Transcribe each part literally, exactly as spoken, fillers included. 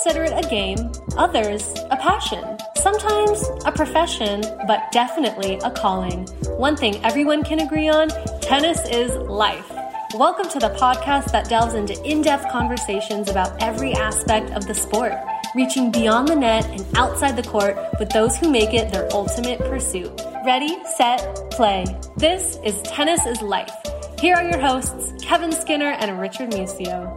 consider it a game, others a passion, sometimes a profession, but definitely a calling. One thing everyone can agree on, tennis is life. Welcome to the podcast that delves into in-depth conversations about every aspect of the sport, reaching beyond the net and outside the court with those who make it their ultimate pursuit. Ready, set, play. This is Tennis is Life. Here are your hosts, Kevin Skinner and Richard Musio.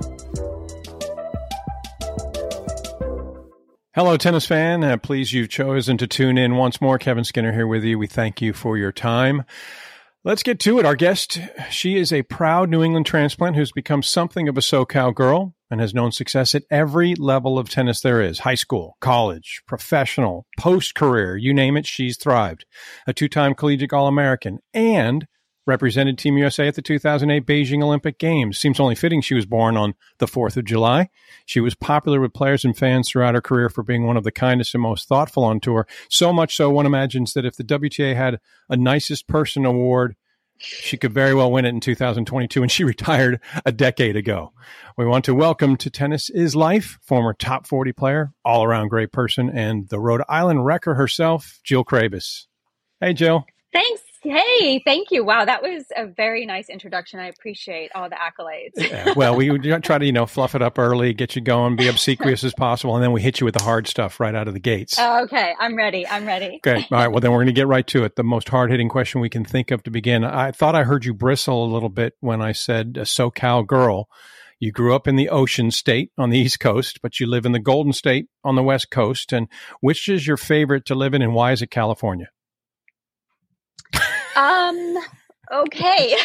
Hello, tennis fan. Uh, pleased you've chosen to tune in once more. Kevin Skinner here with you. We thank you for your time. Let's get to it. Our guest, she is a proud New England transplant who's become something of a SoCal girl and has known success at every level of tennis there is. High school, college, professional, post-career, you name it, she's thrived. A two-time collegiate All-American and represented Team U S A at the two thousand eight Beijing Olympic Games. Seems only fitting she was born on the fourth of July. She was popular with players and fans throughout her career for being one of the kindest and most thoughtful on tour. So much so, one imagines that if the W T A had a nicest person award, she could very well win it in two thousand twenty-two, and she retired a decade ago. We want to welcome to Tennis is Life, former top forty player, all-around great person, and the Rhode Island wrecker herself, Jill Craybas. Hey, Jill. Thanks. Hey, thank you. Wow, that was a very nice introduction. I appreciate all the accolades. Yeah, well, we try to, you know, fluff it up early, get you going, be obsequious as possible, and then we hit you with the hard stuff right out of the gates. Oh, okay, I'm ready. I'm ready. Okay. All right. Well, then we're going to get right to it. The most hard-hitting question we can think of to begin. I thought I heard you bristle a little bit when I said a SoCal girl. You grew up in the Ocean State on the East Coast, but you live in the Golden State on the West Coast. And which is your favorite to live in, and why is it California? Um, okay.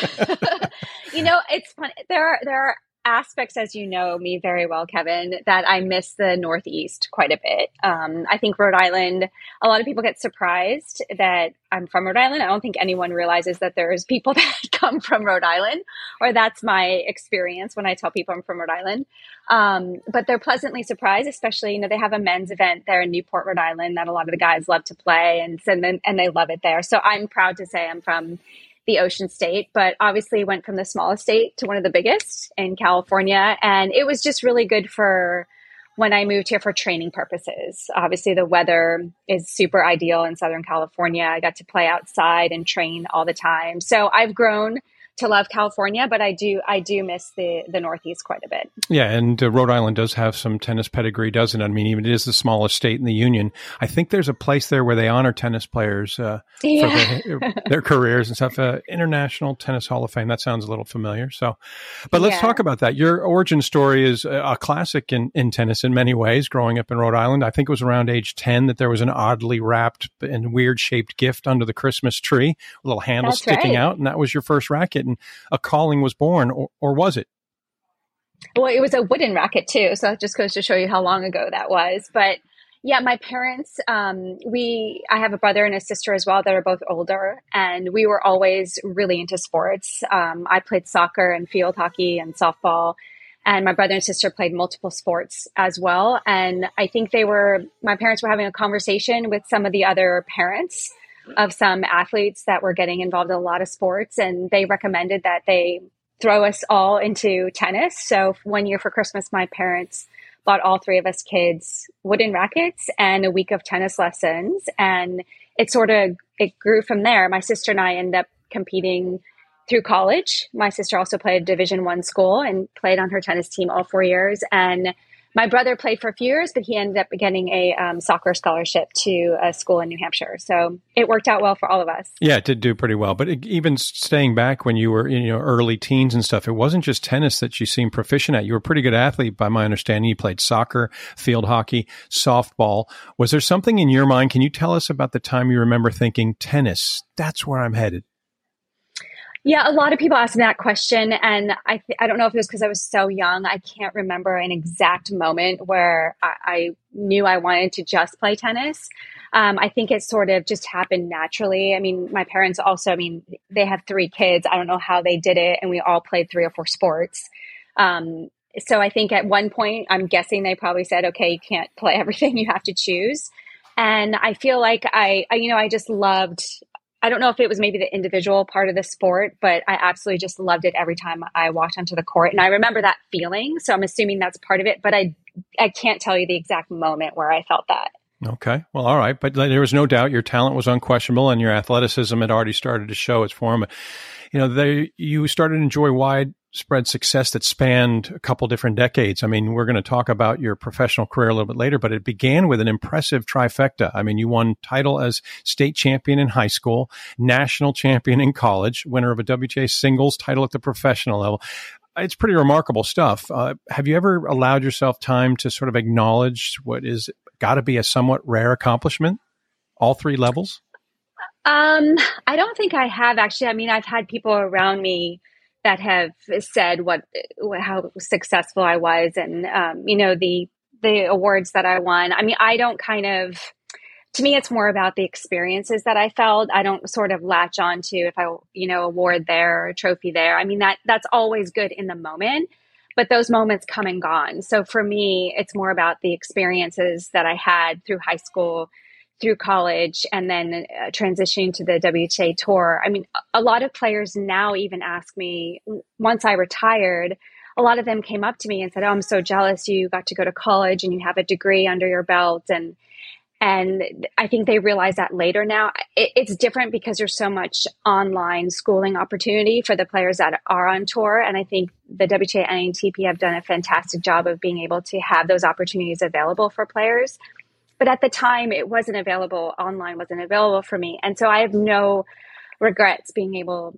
You know, it's fun. There are, there are aspects, as you know me very well, Kevin, that I miss the Northeast quite a bit. Um, I think Rhode Island, a lot of people get surprised that I'm from Rhode Island. I don't think anyone realizes that there's people that come from Rhode Island, or that's my experience when I tell people I'm from Rhode Island. Um, but they're pleasantly surprised, especially, you know, they have a men's event there in Newport, Rhode Island that a lot of the guys love to play, and, and, and they love it there. So I'm proud to say I'm from the Ocean State, but obviously went from the smallest state to one of the biggest in California. And it was just really good for when I moved here for training purposes. Obviously the weather is super ideal in Southern California. I got to play outside and train all the time. So I've grown to love California, but I do I do miss the the Northeast quite a bit. Yeah, and uh, Rhode Island does have some tennis pedigree, doesn't it? I mean, even it is the smallest state in the union. I think there's a place there where they honor tennis players uh, yeah. for their, their careers and stuff. Uh, International Tennis Hall of Fame. That sounds a little familiar. So, but let's yeah. talk about that. Your origin story is a, a classic in, in tennis in many ways. Growing up in Rhode Island, I think it was around age ten that there was an oddly wrapped and weird shaped gift under the Christmas tree, a little handle That's sticking right. out, and that was your first racket. And a calling was born, or, or was it? Well, it was a wooden racket too. So that just goes to show you how long ago that was. But yeah, my parents, um, we, I have a brother and a sister as well that are both older, and we were always really into sports. Um, I played soccer and field hockey and softball, and my brother and sister played multiple sports as well. And I think they were, my parents were having a conversation with some of the other parents of some athletes that were getting involved in a lot of sports, and they recommended that they throw us all into tennis. So one year for Christmas, my parents bought all three of us kids wooden rackets and a week of tennis lessons, and it sort of it grew from there. My sister and I ended up competing through college. My sister also played at Division One school and played on her tennis team all four years, and my brother played for a few years, but he ended up getting a um, soccer scholarship to a school in New Hampshire. So it worked out well for all of us. Yeah, it did do pretty well. But it, even staying back when you were in your early teens and stuff, it wasn't just tennis that you seemed proficient at. You were a pretty good athlete, by my understanding. You played soccer, field hockey, softball. Was there something in your mind? Can you tell us about the time you remember thinking, tennis, that's where I'm headed? Yeah, a lot of people ask me that question, and I th- I don't know if it was because I was so young. I can't remember an exact moment where I, I knew I wanted to just play tennis. Um, I think it sort of just happened naturally. I mean, my parents also, I mean, they have three kids. I don't know how they did it, and we all played three or four sports. Um, so I think at one point, I'm guessing they probably said, okay, you can't play everything, you have to choose. And I feel like I, I you know, I just loved I don't know if it was maybe the individual part of the sport, but I absolutely just loved it every time I walked onto the court. And I remember that feeling. So I'm assuming that's part of it. But I I can't tell you the exact moment where I felt that. Okay. Well, all right. But there was no doubt your talent was unquestionable and your athleticism had already started to show its form. You know, they, you started to enjoy widespread success that spanned a couple different decades. I mean, we're going to talk about your professional career a little bit later, but it began with an impressive trifecta. I mean, you won title as state champion in high school, national champion in college, winner of a W T A singles title at the professional level. It's pretty remarkable stuff. Uh, have you ever allowed yourself time to sort of acknowledge what is got to be a somewhat rare accomplishment, all three levels? Um, I don't think I have actually. I mean, I've had people around me that have said what, how successful I was, and um, you know, the the awards that I won. I mean, I don't kind of. To me, it's more about the experiences that I felt. I don't sort of latch on to if I, you know, award there, or trophy there. I mean, that that's always good in the moment, but those moments come and gone. So for me, it's more about the experiences that I had through high school, through college, and then uh, transitioning to the W T A tour. I mean, a lot of players now even ask me, once I retired, a lot of them came up to me and said, "Oh, I'm so jealous you got to go to college and you have a degree under your belt." And And I think they realize that later now. It, it's different because there's so much online schooling opportunity for the players that are on tour. And I think the W T A and A T P have done a fantastic job of being able to have those opportunities available for players. But at the time, it wasn't available. Online wasn't available for me. And so I have no regrets being able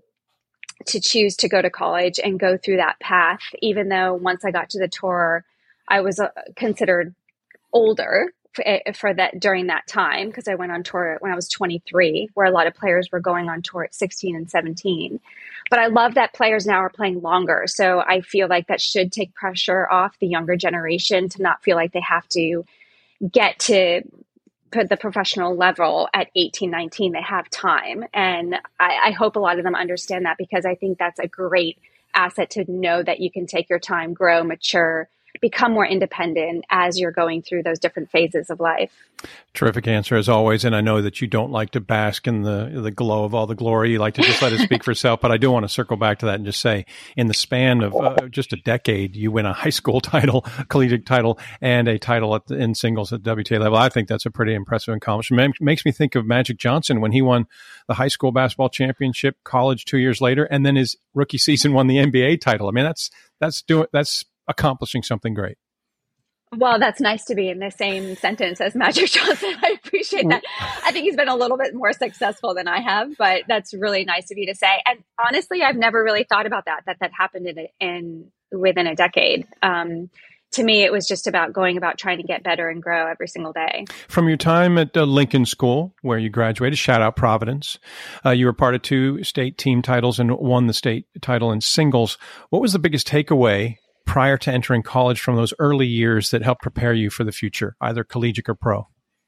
to choose to go to college and go through that path, even though once I got to the tour, I was uh, considered older for that during that time, because I went on tour when I was twenty-three, where a lot of players were going on tour at sixteen and seventeen. But I love that players now are playing longer. So I feel like that should take pressure off the younger generation to not feel like they have to get to put the professional level at eighteen, nineteen. They have time. And I, I hope a lot of them understand that, because I think that's a great asset to know that you can take your time, grow, mature, become more independent as you're going through those different phases of life. Terrific answer as always. And I know that you don't like to bask in the the glow of all the glory. You like to just let it speak for itself. But I do want to circle back to that and just say, in the span of uh, just a decade, you win a high school title, collegiate title, and a title at the, in singles at the W T A level. I think that's a pretty impressive accomplishment. It makes me think of Magic Johnson when he won the high school basketball championship, college two years later, and then his rookie season won the N B A title. I mean, that's that's doing that's accomplishing something great. Well, that's nice to be in the same sentence as Magic Johnson. I appreciate that. I think he's been a little bit more successful than I have, but that's really nice of you to say. And honestly, I've never really thought about that, that that happened in, in within a decade. Um, to me, it was just about going about trying to get better and grow every single day. From your time at uh, Lincoln School, where you graduated, shout out Providence, uh, you were part of two state team titles and won the state title in singles. What was the biggest takeaway prior to entering college from those early years that helped prepare you for the future, either collegiate or pro?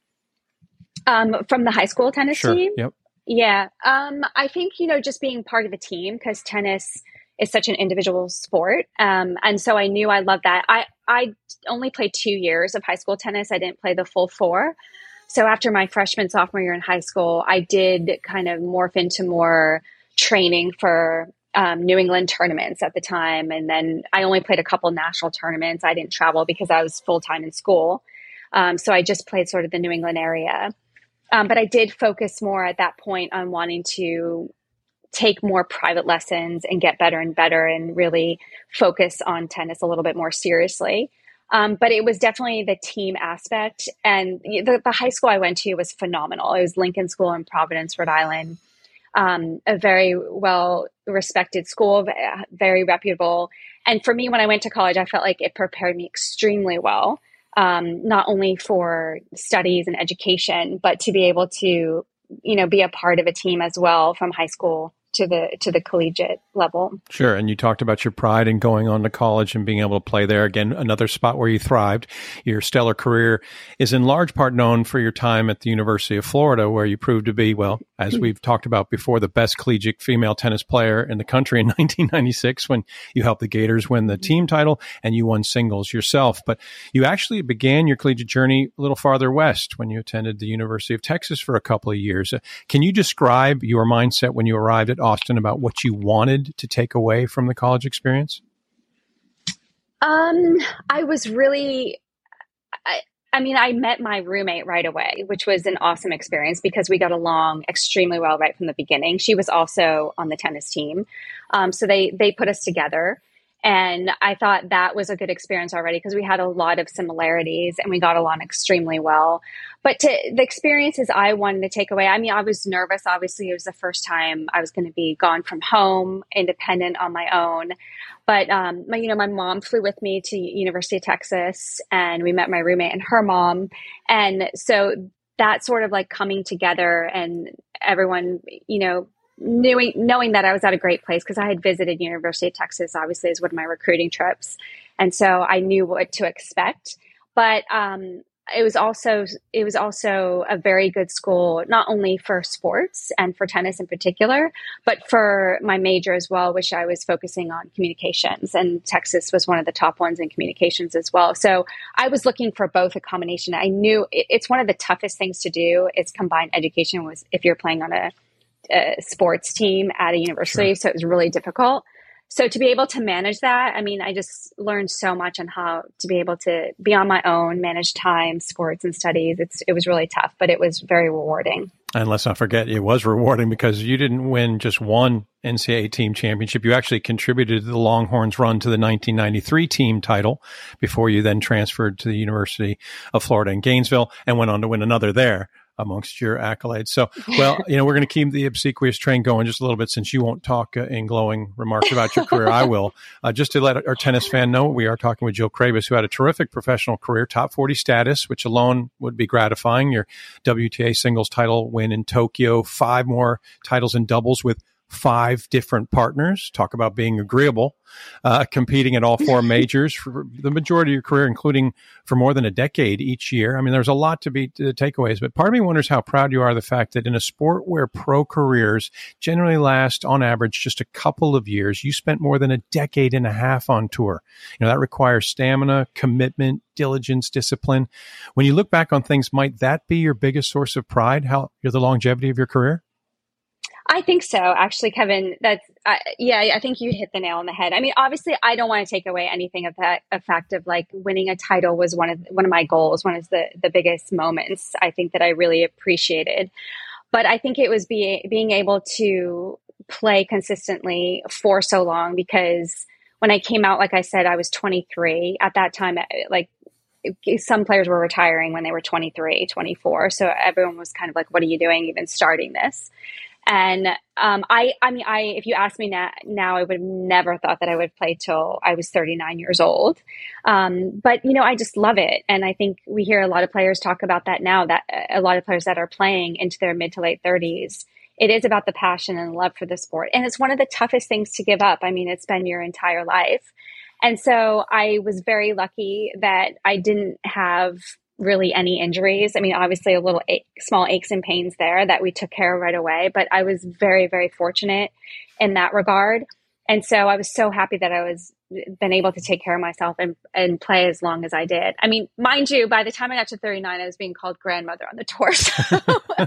Um, from the high school tennis sure. team? Yep. Yeah. Um, I think, you know, just being part of a team, because tennis is such an individual sport. Um, and so I knew I loved that. I, I only played two years of high school tennis. I didn't play the full four. So after my freshman, sophomore year in high school, I did kind of morph into more training for Um, New England tournaments at the time. And then I only played a couple national tournaments. I didn't travel because I was full-time in school. Um, so I just played sort of the New England area. Um, but I did focus more at that point on wanting to take more private lessons and get better and better and really focus on tennis a little bit more seriously. Um, but it was definitely the team aspect. And the, the high school I went to was phenomenal. It was Lincoln School in Providence, Rhode Island. Um, a very well respected school, very reputable. And for me, when I went to college, I felt like it prepared me extremely well, um, not only for studies and education, but to be able to, you know, be a part of a team as well from high school to the to the collegiate level. Sure. And you talked about your pride in going on to college and being able to play there. Again, another spot where you thrived. Your stellar career is in large part known for your time at the University of Florida, where you proved to be, well, as we've talked about before, the best collegiate female tennis player in the country in nineteen ninety-six, when you helped the Gators win the team title and you won singles yourself. But you actually began your collegiate journey a little farther west when you attended the University of Texas for a couple of years. Uh, can you describe your mindset when you arrived at Austin about what you wanted to take away from the college experience? Um, I was really I, I mean, I met my roommate right away, which was an awesome experience because we got along extremely well right from the beginning. She was also on the tennis team. Um, so they, they put us together. And I thought that was a good experience already because we had a lot of similarities and we got along extremely well. But to the experiences I wanted to take away, I mean, I was nervous. Obviously, it was the first time I was going to be gone from home, independent on my own. But, um, my, you know, my mom flew with me to University of Texas and we met my roommate and her mom. And so that sort of like coming together and everyone, you know, knowing, knowing that I was at a great place because I had visited University of Texas, obviously, as one of my recruiting trips. And so I knew what to expect. But, um, it was also, it was also a very good school, not only for sports and for tennis in particular, but for my major as well, which I was focusing on communications, and Texas was one of the top ones in communications as well. So I was looking for both a combination. I knew it, it's one of the toughest things to do is combine education with, if you're playing on a, a sports team at a university. Sure. So it was really difficult. So to be able to manage that, I mean, I just learned so much on how to be able to be on my own, manage time, sports and studies. It's, it was really tough, but it was very rewarding. And let's not forget, it was rewarding because you didn't win just one N C double A team championship. You actually contributed to the Longhorns' run to the nineteen ninety-three team title before you then transferred to the University of Florida in Gainesville and went on to win another there amongst your accolades. So, well, you know, we're going to keep the obsequious train going just a little bit since you won't talk uh, in glowing remarks about your career. I will. Uh, just to let our tennis fan know, we are talking with Jill Craybas, who had a terrific professional career, top forty status, which alone would be gratifying. Your W T A singles title win in Tokyo, five more titles in doubles with five different partners. Talk about being agreeable, uh, competing at all four majors for the majority of your career, including for more than a decade each year. I mean, there's a lot to be to takeaways, but part of me wonders how proud you are of the fact that in a sport where pro careers generally last on average just a couple of years, you spent more than a decade and a half on tour. You know, that requires stamina, commitment, diligence, discipline. When you look back on things, might that be your biggest source of pride, how the longevity of your career? I think so, actually, Kevin. That's uh, yeah. I think you hit the nail on the head. I mean, obviously, I don't want to take away anything of that. A fact of like winning a title was one of one of my goals, one of the the biggest moments. I think that I really appreciated, but I think it was being being able to play consistently for so long because when I came out, like I said, I was twenty-three at that time. Like some players were retiring when they were twenty-three, twenty-four, so everyone was kind of like, "What are you doing, even starting this?" And um, I, I mean, I, if you ask me now, now, I would have never thought that I would play till I was thirty-nine years old. Um, but, you know, I just love it. And I think we hear a lot of players talk about that now, that a lot of players that are playing into their mid to late thirties, it is about the passion and love for the sport. And it's one of the toughest things to give up. I mean, it's been your entire life. And so I was very lucky that I didn't have really any injuries. I mean, obviously a little ache, small aches and pains there that we took care of right away, but I was very, very fortunate in that regard. And so I was so happy that I was been able to take care of myself and, and play as long as I did. I mean, mind you, by the time I got to thirty-nine, I was being called grandmother on the tour. So,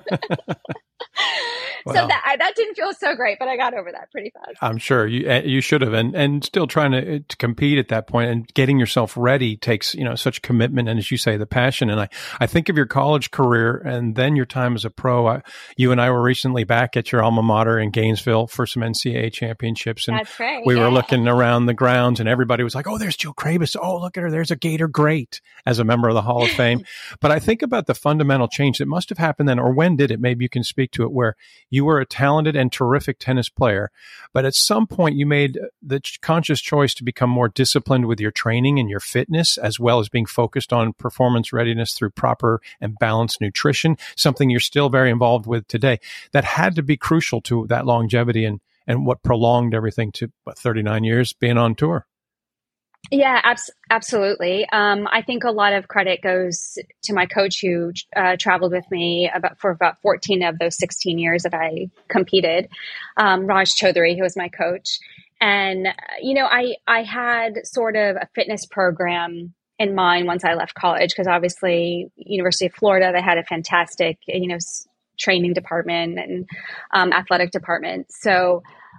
well, so that that didn't feel so great, but I got over that pretty fast. I'm sure you you should have, and and still trying to, to compete at that point and getting yourself ready takes, you know, such commitment and, as you say, the passion. And I I think of your college career and then your time as a pro. I, you and I were recently back at your alma mater in Gainesville for some N C double A championships, and that's right, we yeah. were looking around the grounds, and everybody was like, "Oh, there's Jill Craybas. Oh, look at her. There's a Gator great," as a member of the Hall of Fame. But I think about the fundamental change that must have happened then, or when did it? Maybe you can speak to it, where you were a talented and terrific tennis player, but at some point you made the conscious choice to become more disciplined with your training and your fitness, as well as being focused on performance readiness through proper and balanced nutrition, something you're still very involved with today. That had to be crucial to that longevity and, and what prolonged everything to what, thirty-nine years being on tour. Yeah, abs- absolutely. Um, I think a lot of credit goes to my coach who uh, traveled with me about for about fourteen of those sixteen years that I competed, um, Raj Chaudhary, who was my coach. And, you know, I, I had sort of a fitness program in mind once I left college, because obviously University of Florida, they had a fantastic, you know, training department and um, athletic department. So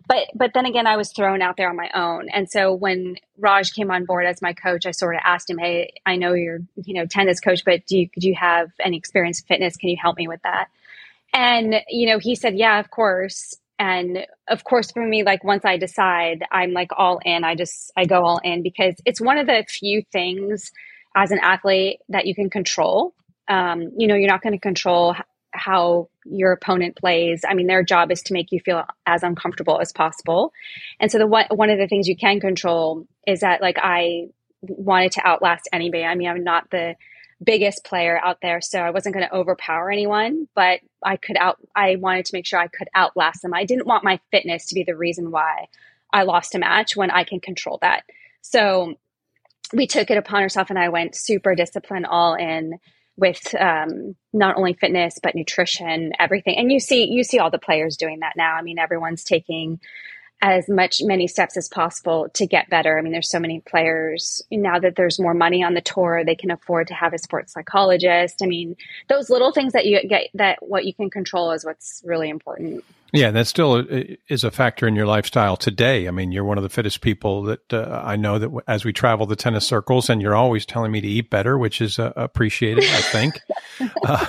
but, but then again, I was thrown out there on my own. And so when Raj came on board as my coach, I sort of asked him, hey, I know you're, you know, tennis coach, but do you, do you have any experience in fitness? Can you help me with that? And, you know, he said, yeah, of course. And of course, for me, like once I decide, I'm like all in, I just, I go all in because it's one of the few things as an athlete that you can control. Um, you know, you're not going to control h- how your opponent plays. I mean, their job is to make you feel as uncomfortable as possible. And so the one, one of the things you can control is that like I wanted to outlast anybody. I mean, I'm not the biggest player out there, so I wasn't going to overpower anyone, but I could out, I wanted to make sure I could outlast them. I didn't want my fitness to be the reason why I lost a match when I can control that. So we took it upon ourselves and I went super disciplined, all in with um, not only fitness, but nutrition, everything. And you see, you see all the players doing that now. I mean, everyone's taking as much, many steps as possible to get better. I mean, there's so many players now that there's more money on the tour, they can afford to have a sports psychologist. I mean, those little things that you get, that what you can control is what's really important. Yeah, that still is a factor in your lifestyle today. I mean, you're one of the fittest people that uh, I know that as we travel the tennis circles, and you're always telling me to eat better, which is uh, appreciated, I think. uh,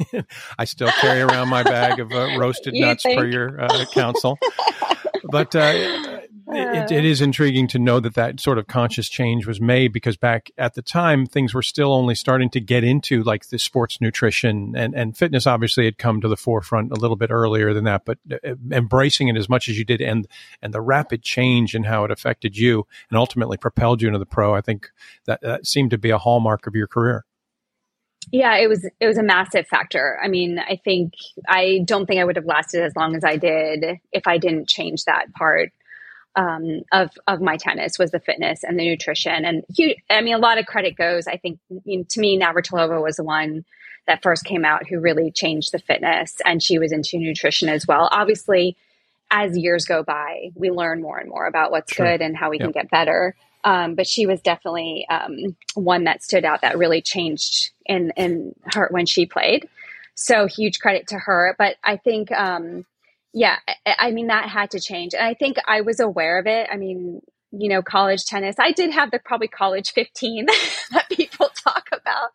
I still carry around my bag of uh, roasted You nuts think? per your uh, counsel. But uh, it, it is intriguing to know that that sort of conscious change was made, because back at the time, things were still only starting to get into like the sports nutrition, and, and fitness obviously had come to the forefront a little bit earlier than that, but uh, embracing it as much as you did, and, and the rapid change in how it affected you and ultimately propelled you into the pro, I think that, that seemed to be a hallmark of your career. Yeah, it was, it was a massive factor. I mean, I think, I don't think I would have lasted as long as I did if I didn't change that part um, of, of my tennis, was the fitness and the nutrition. And huge, I mean, a lot of credit goes, I think, I mean, to me, Navratilova was the one that first came out who really changed the fitness, and she was into nutrition as well. Obviously, as years go by, we learn more and more about what's Sure. good and how we Yep. can get better. Um, but she was definitely um, one that stood out, that really changed in, in her when she played. So huge credit to her. But I think, um, yeah, I, I mean, that had to change. And I think I was aware of it. I mean, you know, college tennis, I did have the probably college fifteen that people talk about.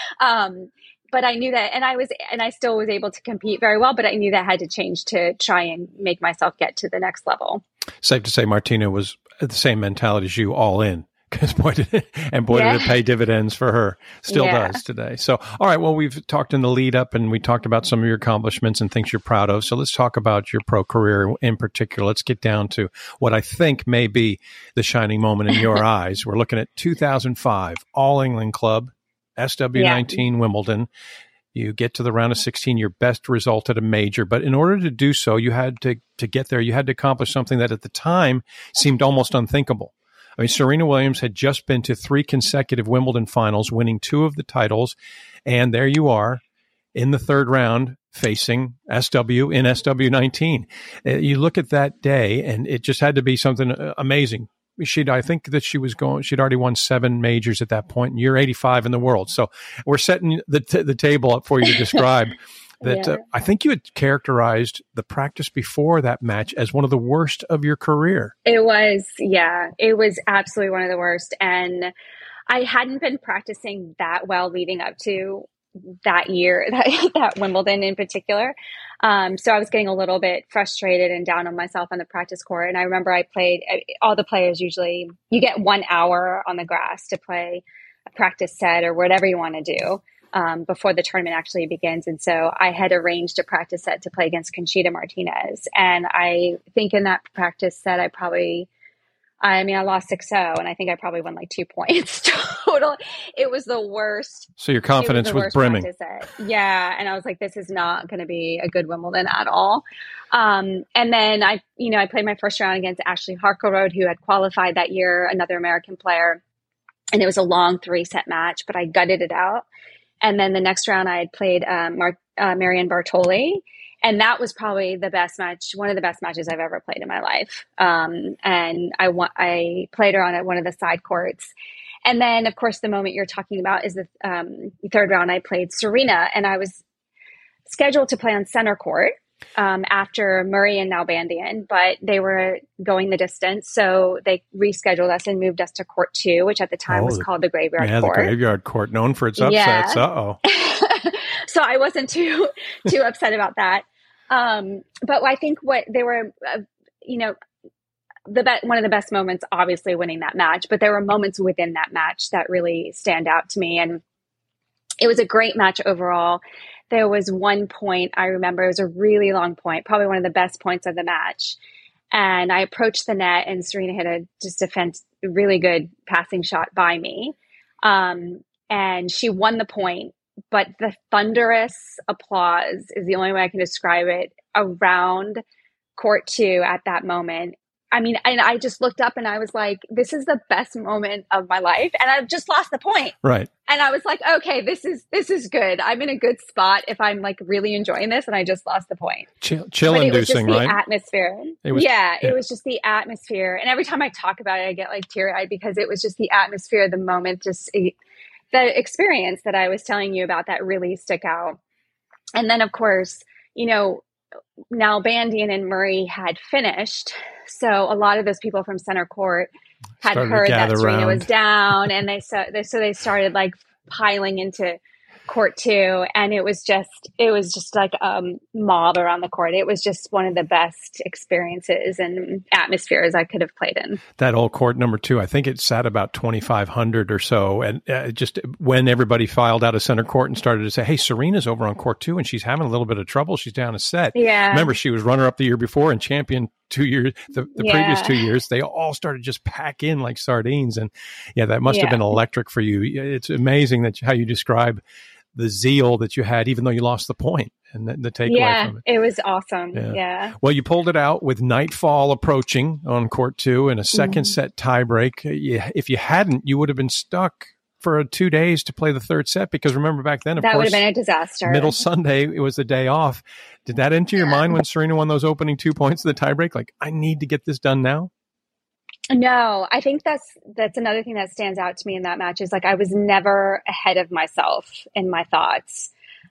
Um, but I knew that, and I was, and I still was able to compete very well, but I knew that had to change to try and make myself get to the next level. Safe to say Martina was the same mentality as you, all in. Because boy, did it, and boy, Yeah. did it pay dividends for her. Still Yeah. does today. So, all right. Well, we've talked in the lead up, and we talked about some of your accomplishments and things you're proud of. So let's talk about your pro career in particular. Let's get down to what I think may be the shining moment in your eyes. We're looking at two thousand five All England Club, S W nineteen Wimbledon. You get to the round of sixteen, your best result at a major. But in order to do so, you had to, to get there, you had to accomplish something that at the time seemed almost unthinkable. I mean, Serena Williams had just been to three consecutive Wimbledon finals, winning two of the titles. And there you are in the third round facing S W in S W nineteen. Uh, You look at that day, and it just had to be something uh, amazing. She'd, I think that she was going, she'd already won seven majors at that point, and you're eighty-five in the world. So we're setting the, t- the table up for you to describe that. Yeah. Uh, I think you had characterized the practice before that match as one of the worst of your career. It was, yeah, it was absolutely one of the worst. And I hadn't been practicing that well leading up to that year, that, that Wimbledon in particular. Um, so I was getting a little bit frustrated and down on myself on the practice court. And I remember I played, all the players usually, you get one hour on the grass to play a practice set or whatever you want to do um, before the tournament actually begins. And so I had arranged a practice set to play against Conchita Martinez. And I think in that practice set, I probably, I mean, I lost six oh, and I think I probably won like two points total. It was the worst. So your confidence it was, the worst brimming. practice set. Yeah. And I was like, this is not going to be a good Wimbledon at all. Um, and then I, you know, I played my first round against Ashley Harkleroad, who had qualified that year, another American player. And it was a long three set match, but I gutted it out. And then the next round I had played um, Mar- uh, Marianne Bartoli. And that was probably the best match, one of the best matches I've ever played in my life. Um, and I wa- I played her on a, one of the side courts. And then, of course, the moment you're talking about is the um, third round. I played Serena, and I was scheduled to play on center court. um, after Murray and Nalbandian, but they were going the distance. So they rescheduled us and moved us to court two, which at the time Oh, was the- called the Graveyard Yeah, Court. the Graveyard Court, known for its upsets. Yeah. Uh-oh. So I wasn't too, too upset about that. Um, but I think what they were, uh, you know, the be- one of the best moments, obviously winning that match, but there were moments within that match that really stand out to me. And it was a great match overall. There was one point I remember, it was a really long point, probably one of the best points of the match. And I approached the net and Serena hit a just a fence, really good passing shot by me. Um, and she won the point, but the thunderous applause is the only way I can describe it around court two at that moment. I mean, and I just looked up and I was like, this is the best moment of my life. And I've just lost the point. Right. And I was like, okay, this is, this is good. I'm in a good spot if I'm like really enjoying this. And I just lost the point. Chill, chill But it was just inducing, the right? atmosphere. It was- yeah, yeah. it was just the atmosphere. And every time I talk about it, I get like teary eyed because it was just the atmosphere, the moment, just it, the experience that I was telling you about that really stick out. And then of course, you know, Nalbandian and Murray had finished. So a lot of those people from center court had Started to heard that gather Serena around. was down and they so, they so they started like piling into court two. And it was just, it was just like a um, mob around the court. It was just one of the best experiences and atmospheres I could have played in. That old court number two, I think it sat about twenty-five hundred or so. And uh, just when everybody filed out of center court and started to say, hey, Serena's over on court two and she's having a little bit of trouble. She's down a set. Yeah. Remember, she was runner up the year before and champion two years, the, the Yeah. previous two years. They all started to just pack in like sardines. And yeah, that must have Yeah. been electric for you. It's amazing that how you describe the zeal that you had, even though you lost the point and the, the takeaway Yeah, from it. it was awesome. Yeah. Yeah. Well, you pulled it out with nightfall approaching on court two and a second Mhm. set tiebreak. You, if you hadn't, you would have been stuck for uh, two days to play the third set because remember back then, of That would course, have been a disaster. middle Sunday, it was the day off. Did that enter your mind when Serena won those opening two points of the tiebreak? Like, I need to get this done now? No, I think that's that's another thing that stands out to me in that match is like I was never ahead of myself in my thoughts.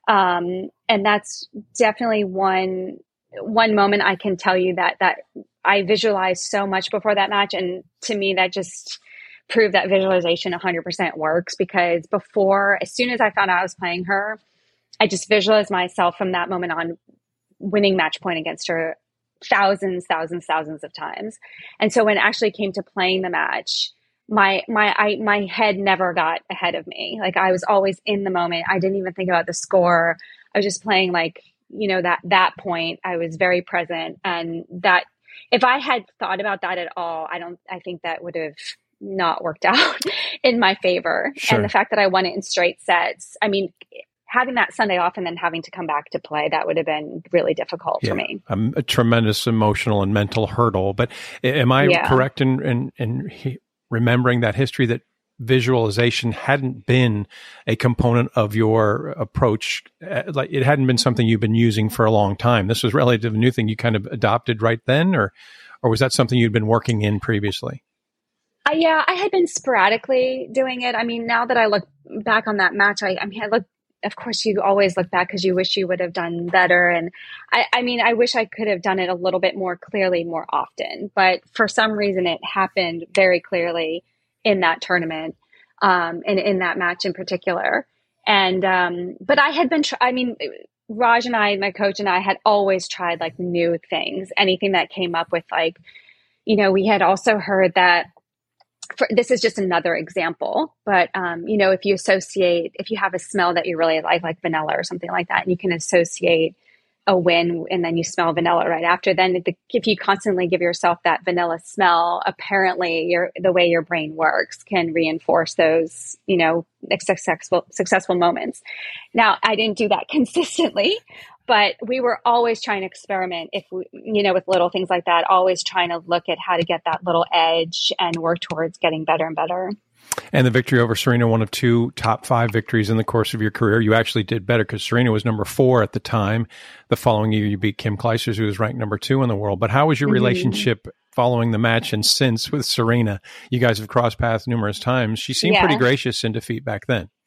Um, and that's definitely one one moment I can tell you that that I visualized so much before that match. And to me, that just proved that visualization one hundred percent works because before, as soon as I found out I was playing her, I just visualized myself from that moment on winning match point against her thousands, thousands, thousands of times. And so when it actually came to playing the match, my my I my head never got ahead of me. Like I was always in the moment. I didn't even think about the score. I was just playing like, you know, that that point. I was very present. And that if I had thought about that at all, I don't I think that would have not worked out in my favor. Sure. And the fact that I won it in straight sets, I mean, having that Sunday off and then having to come back to play, that would have been really difficult Yeah. for me. Um, a tremendous emotional and mental hurdle. But am I Yeah. correct in, in, in he, remembering that history that visualization hadn't been a component of your approach? Uh, like it hadn't been something you've been using for a long time. This was relatively new thing you kind of adopted right then, or or was that something you'd been working in previously? Uh, yeah, I had been sporadically doing it. I mean, now that I look back on that match, I, I mean, I look, of course, you always look back because you wish you would have done better. And I, I mean, I wish I could have done it a little bit more clearly, more often. But for some reason, it happened very clearly in that tournament um, and in that match in particular. And, um, but I had been, tr- I mean, Raj and I, my coach and I had always tried like new things, anything that came up with like, you know, we had also heard that For, this is just another example, but, um, you know, if you associate, if you have a smell that you really like, like vanilla or something like that, and you can associate a win and then you smell vanilla right after, then the, if you constantly give yourself that vanilla smell, apparently your, the way your brain works can reinforce those, you know, successful, successful moments. Now, I didn't do that consistently, but we were always trying to experiment if we, you know, with little things like that, always trying to look at how to get that little edge and work towards getting better and better. And the victory over Serena, one of two top five victories in the course of your career. You actually did better because Serena was number four at the time. The following year, you beat Kim Clijsters, who was ranked number two in the world. But how was your Mm-hmm. relationship following the match and since with Serena? You guys have crossed paths numerous times. She seemed Yeah. pretty gracious in defeat back then.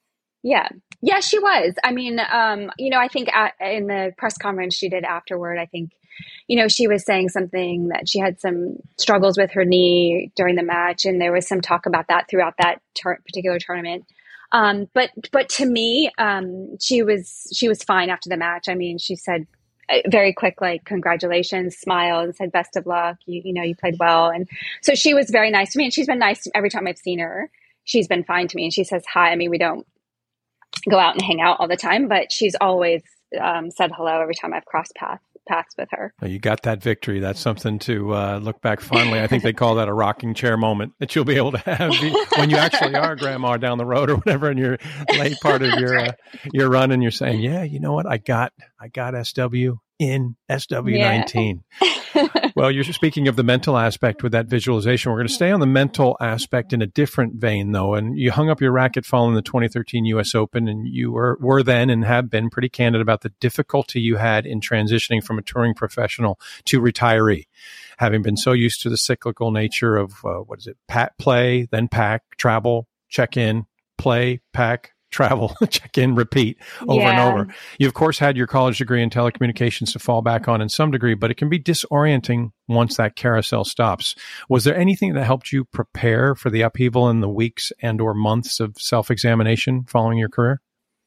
Yeah. Yeah, she was. I mean, um, you know, I think at, in the press conference she did afterward, I think, you know, she was saying something that she had some struggles with her knee during the match. And there was some talk about that throughout that ter- particular tournament. Um, but, but to me, um, she was, she was fine after the match. I mean, she said uh, very quick, like, congratulations, smiled and said, best of luck. You, you know, you played well. And so she was very nice to me, and she's been nice every time I've seen her. She's been fine to me, and she says hi. I mean, we don't go out and hang out all the time, but she's always um, said hello every time I've crossed paths paths with her. You got that victory. That's something to uh, look back fondly. I think they call that a rocking chair moment that you'll be able to have when you actually are grandma down the road or whatever in your late part of your uh, your run, and you're saying, yeah, you know what? I got I got S W in S W nineteen. Yeah. Well, you're speaking of the mental aspect with that visualization. We're going to stay on the mental aspect in a different vein, though. And you hung up your racket following the twenty thirteen U S Open, and you were, were then and have been pretty candid about the difficulty you had in transitioning from a touring professional to retiree, having been so used to the cyclical nature of, uh, what is it, pat, play, then pack, travel, check in, play, pack, travel, check in, repeat over yeah. and over. You, of course, had your college degree in telecommunications to fall back on in some degree, but it can be disorienting once that carousel stops. Was there anything that helped you prepare for the upheaval in the weeks and or months of self-examination following your career?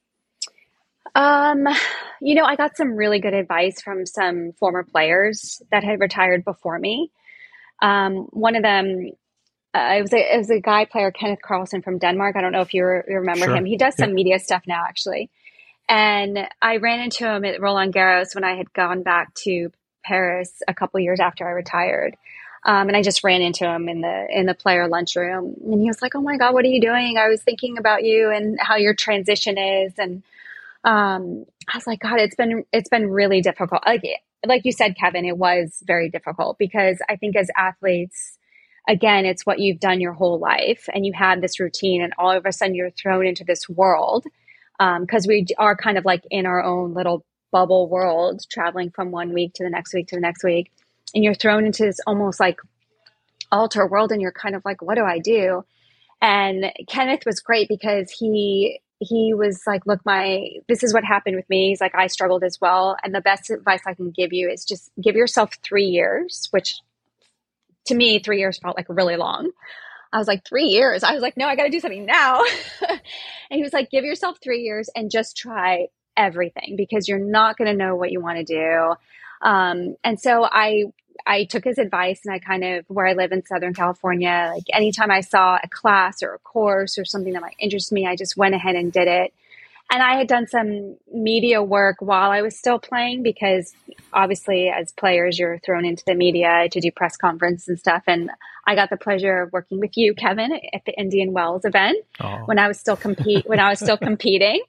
Um, you know, I got some really good advice from some former players that had retired before me. Um, one of them, Uh, it was a it was a guy player, Kenneth Carlson from Denmark. I don't know if you, re- you remember Sure. him. He does some yeah. media stuff now, actually. And I ran into him at Roland Garros when I had gone back to Paris a couple years after I retired. Um, and I just ran into him in the in the player lunchroom, and he was like, "Oh my God, what are you doing? I was thinking about you and how your transition is." And um, I was like, "God, it's been it's been really difficult." Like like you said, Kevin, it was very difficult because I think as athletes, again, it's what you've done your whole life, and you had this routine, and all of a sudden you're thrown into this world because um, we are kind of like in our own little bubble world, traveling from one week to the next week to the next week. And you're thrown into this almost like alter world, and you're kind of like, what do I do? And Kenneth was great because he he was like, look, my this is what happened with me. He's like, I struggled as well. And the best advice I can give you is just give yourself three years, which to me, three years felt like really long. I was like, three years? I was like, no, I got to do something now. And he was like, give yourself three years and just try everything because you're not going to know what you want to do. Um, and so I, I took his advice, and I kind of, where I live in Southern California, like anytime I saw a class or a course or something that might interest me, I just went ahead and did it. And I had done some media work while I was still playing because obviously as players, you're thrown into the media to do press conference and stuff. And I got the pleasure of working with you, Kevin, at the Indian Wells event oh. when I was still compete when I was still competing.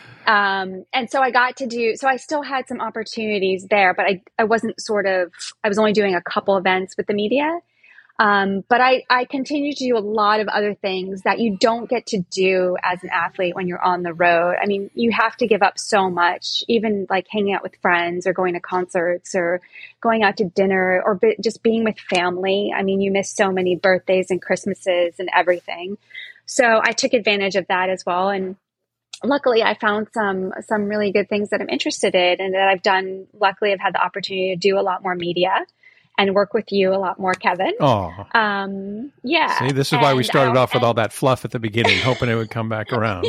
Um, and so I got to do, so I still had some opportunities there, but I, I wasn't sort of, I was only doing a couple events with the media. Um, but I, I continue to do a lot of other things that you don't get to do as an athlete when you're on the road. I mean, you have to give up so much, even like hanging out with friends or going to concerts or going out to dinner or be, just being with family. I mean, you miss so many birthdays and Christmases and everything. So I took advantage of that as well. And luckily I found some, some really good things that I'm interested in and that I've done. Luckily I've had the opportunity to do a lot more media and work with you a lot more, Kevin. Oh, um, yeah. See, this is why we started off with all that fluff at the beginning, hoping it would come back around.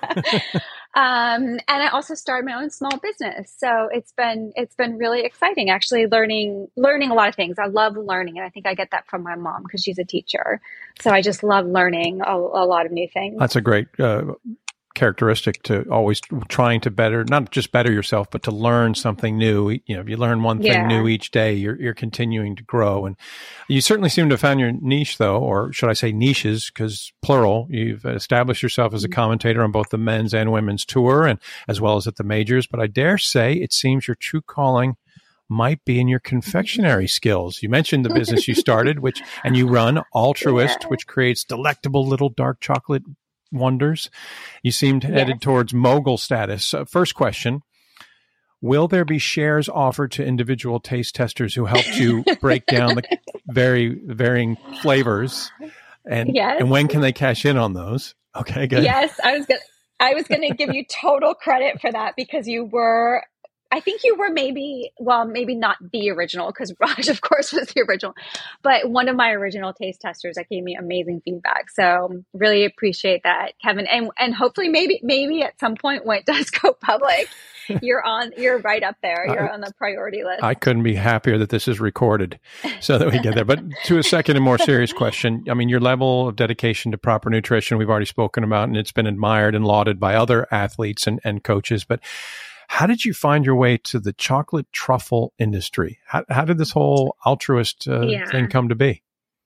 um, and I also started my own small business, so it's been it's been really exciting. Actually, learning learning a lot of things. I love learning, and I think I get that from my mom because she's a teacher. So I just love learning a, a lot of new things. That's a great Uh, characteristic to always trying to better, not just better yourself, but to learn something new. You know, if you learn one thing yeah. new each day, you're, you're continuing to grow. And you certainly seem to have found your niche though, or should I say niches, because plural, you've established yourself as a commentator on both the men's and women's tour and as well as at the majors. But I dare say it seems your true calling might be in your confectionery skills. You mentioned the business you started, which, and you run Altruist, yeah. which creates delectable little dark chocolate wonders. You seemed yes. headed towards mogul status. Uh, first question, will there be shares offered to individual taste testers who helped you break down the very varying flavors? And, yes. and when can they cash in on those? Okay, good. Yes, I was gonna, I was going to give you total credit for that because you were, I think you were maybe, well, maybe not the original because Raj, of course, was the original, but one of my original taste testers that gave me amazing feedback. So really appreciate that, Kevin. And and hopefully maybe maybe at some point when it does go public, you're on, you're right up there. You're I, on the priority list. I couldn't be happier that this is recorded so that we get there. But to a second and more serious question, I mean, your level of dedication to proper nutrition, we've already spoken about, and it's been admired and lauded by other athletes and, and coaches. But how did you find your way to the chocolate truffle industry? How, how did this whole altruist uh, yeah. thing come to be?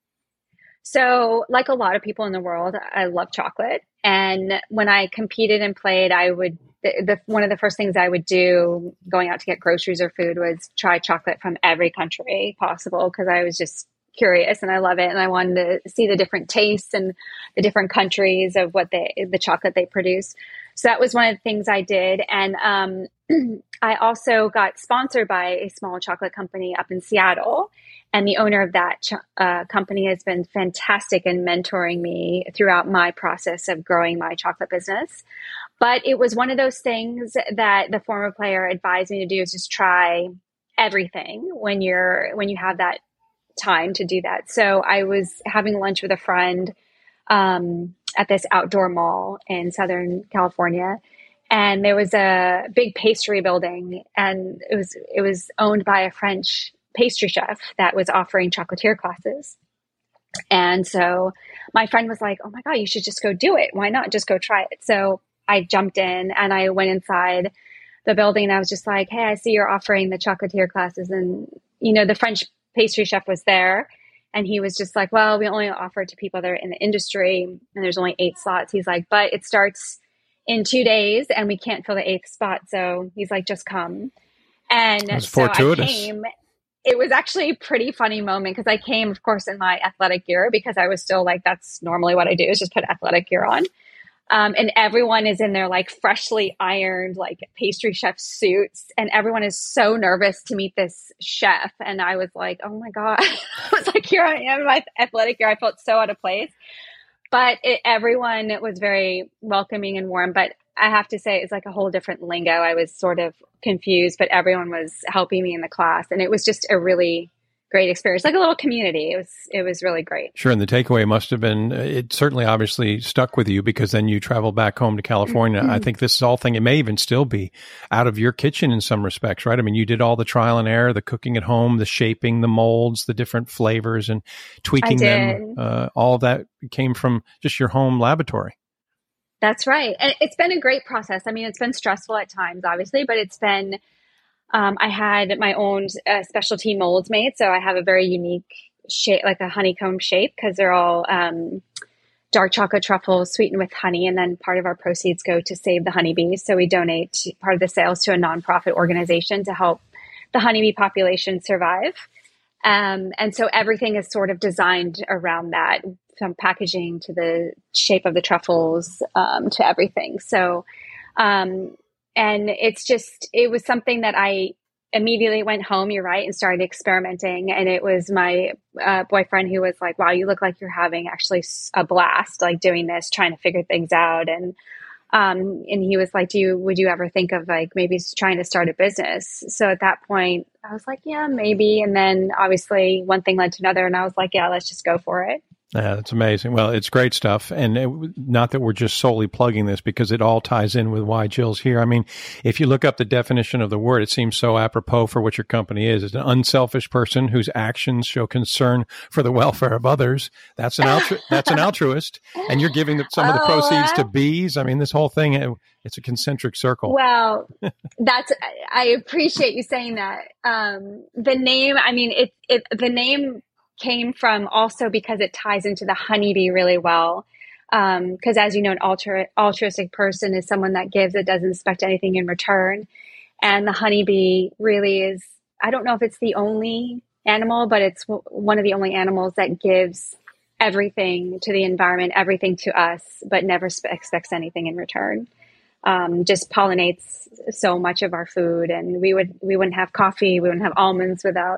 So like a lot of people in the world, I love chocolate. And when I competed and played, I would, the, the one of the first things I would do going out to get groceries or food was try chocolate from every country possible because I was just curious and I love it. And I wanted to see the different tastes and the different countries of what they, the chocolate they produce. So that was one of the things I did. And um, I also got sponsored by a small chocolate company up in Seattle. And the owner of that ch- uh, company has been fantastic in mentoring me throughout my process of growing my chocolate business. But it was one of those things that the former player advised me to do is just try everything when you're, when you have that time to do that. So I was having lunch with a friend um, at this outdoor mall in Southern California. And there was a big pastry building and it was, it was owned by a French pastry chef that was offering chocolatier classes. And so my friend was like, oh my God, you should just go do it. Why not just go try it? So I jumped in and I went inside the building and I was just like, hey, I see you're offering the chocolatier classes. And, you know, the French pastry chef was there and he was just like, well, we only offer it to people that are in the industry and there's only eight slots. He's like, but it starts in two days and we can't fill the eighth spot. So he's like, just come. And so I came. It was actually a pretty funny moment because I came, of course, in my athletic gear because I was still like, that's normally what I do is just put athletic gear on. Um, and everyone is in their like freshly ironed, like pastry chef suits. And everyone is so nervous to meet this chef. And I was like, oh my God, I was like, here I am in my athletic gear. I felt so out of place, but it, everyone was very welcoming and warm. But I have to say, it's like a whole different lingo. I was sort of confused, but everyone was helping me in the class. And it was just a really great experience, like a little community. It was, it was really great. Sure. And the takeaway must have been, it certainly obviously stuck with you because then you traveled back home to California. Mm-hmm. I think this is all thing, it may even still be out of your kitchen in some respects, right? I mean, you did all the trial and error, the cooking at home, the shaping, the molds, the different flavors and tweaking them. Uh, all of that came from just your home laboratory. That's right. And it's been a great process. I mean, it's been stressful at times, obviously, but it's been, um, I had my own uh, specialty molds made. So I have a very unique shape, like a honeycomb shape, because they're all um, dark chocolate truffles sweetened with honey. And then part of our proceeds go to save the honeybees. So we donate part of the sales to a nonprofit organization to help the honeybee population survive. Um, and so everything is sort of designed around that, from packaging to the shape of the truffles, um, to everything. So, um, and it's just, it was something that I immediately went home, you're right, and started experimenting. And it was my uh, boyfriend who was like, wow, you look like you're having actually a blast, like doing this, trying to figure things out. And, um, and he was like, do you, would you ever think of like maybe trying to start a business? So at that point I was like, yeah, maybe. And then obviously one thing led to another and I was like, yeah, let's just go for it. Yeah, that's amazing. Well, it's great stuff. And it, not that we're just solely plugging this because it all ties in with why Jill's here. I mean, if you look up the definition of the word, it seems so apropos for what your company is. It's an unselfish person whose actions show concern for the welfare of others. That's an altru- that's an altruist. And you're giving the, some of the oh, proceeds to bees. I mean, this whole thing, it, it's a concentric circle. Well, that's, I appreciate you saying that. Um, the name, I mean, it, it, the name came from also because it ties into the honeybee really well. Um, cause as you know, an altru- altruistic person is someone that gives, that doesn't expect anything in return. And the honeybee really is, I don't know if it's the only animal, but it's w- one of the only animals that gives everything to the environment, everything to us, but never sp- expects anything in return. Um, just pollinates so much of our food, and we would, we wouldn't have coffee, we wouldn't have almonds without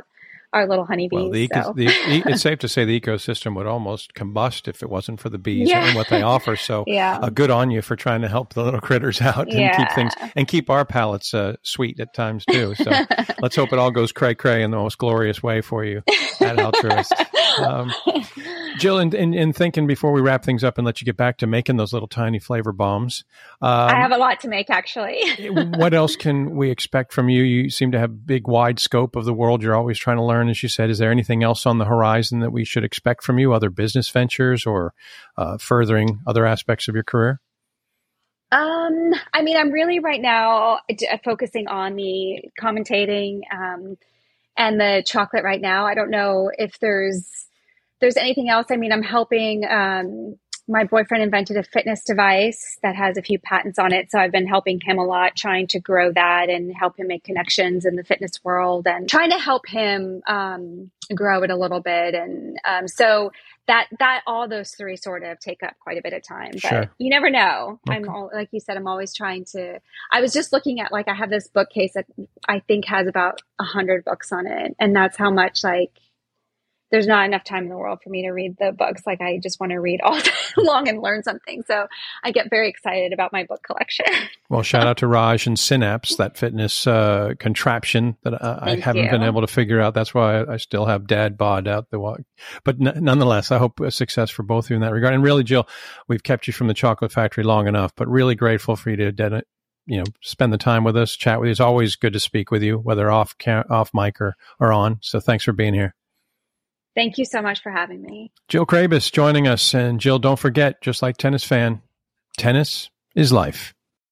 our little honeybees. Well, the eco- so. the, it's safe to say the ecosystem would almost combust if it wasn't for the bees yeah. and what they offer. So yeah. uh, good on you for trying to help the little critters out and yeah. keep things and keep our palates uh, sweet at times too. So let's hope it all goes cray cray in the most glorious way for you at Altruist. Um, Jill, in, in, in thinking before we wrap things up and let you get back to making those little tiny flavor bombs. Um, I have a lot to make, actually. What else can we expect from you? You seem to have big, wide scope of the world. You're always trying to learn, as you said. Is there anything else on the horizon that we should expect from you? Other business ventures or uh, furthering other aspects of your career? Um, I mean, I'm really right now focusing on the commentating um, and the chocolate right now. I don't know if there's there's anything else. I mean, I'm helping. Um, my boyfriend invented a fitness device that has a few patents on it. So I've been helping him a lot, trying to grow that and help him make connections in the fitness world and trying to help him um, grow it a little bit. And um, so that, that, all those three sort of take up quite a bit of time, but Sure. you never know. Okay. I'm all, like you said, I'm always trying to, I was just looking at, like, I have this bookcase that I think has about a hundred books on it. And that's how much, like, there's not enough time in the world for me to read the books. Like, I just want to read all day long and learn something. So I get very excited about my book collection. Well, shout out to Raj and Synapse, that fitness uh, contraption that uh, I haven't you. been able to figure out. That's why I, I still have Dad bod out the walk. But n- nonetheless, I hope a success for both of you in that regard. And really, Jill, we've kept you from the chocolate factory long enough, but really grateful for you to ded- you know, spend the time with us, chat with you. It's always good to speak with you, whether off cam- off mic or, or on. So thanks for being here. Thank you so much for having me. Jill Craybas joining us. And Jill, don't forget, just like Tennis Fan, tennis is life.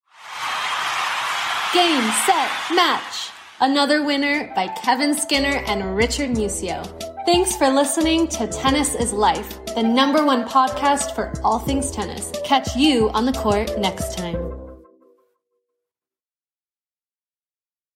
Game, set, match. Another winner by Kevin Skinner and Richard Musio. Thanks for listening to Tennis is Life, the number one podcast for all things tennis. Catch you on the court next time.